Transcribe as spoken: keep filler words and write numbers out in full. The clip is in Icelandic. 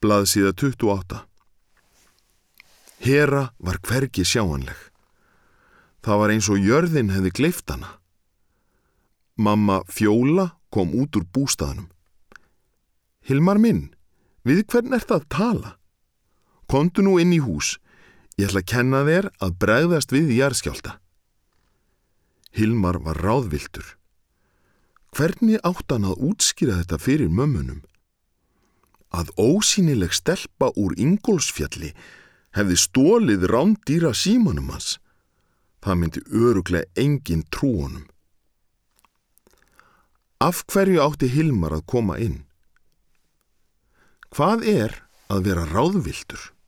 Blaðsíða tuttugu og átta. Hera var hvergi sjáanleg. Það var eins og jörðin hefði gleypt hana. Mamma Fjóla kom út úr bústaðnum. Hilmar minn, við hvern ert að tala? Komdu nú inn í hús. Ég ætla að kenna þér að bregðast við jarðskjálfta. Hilmar var ráðvilltur. Hvernig átti hann að útskýra þetta fyrir mömmunum? Að ósýnileg stelpa úr Ingólfsfjalli hefði stólið rándýra símanum hans. Það myndi örugglega enginn trú honum. Af hverju átti Hilmar að koma inn? Hvað er að vera ráðvilltur?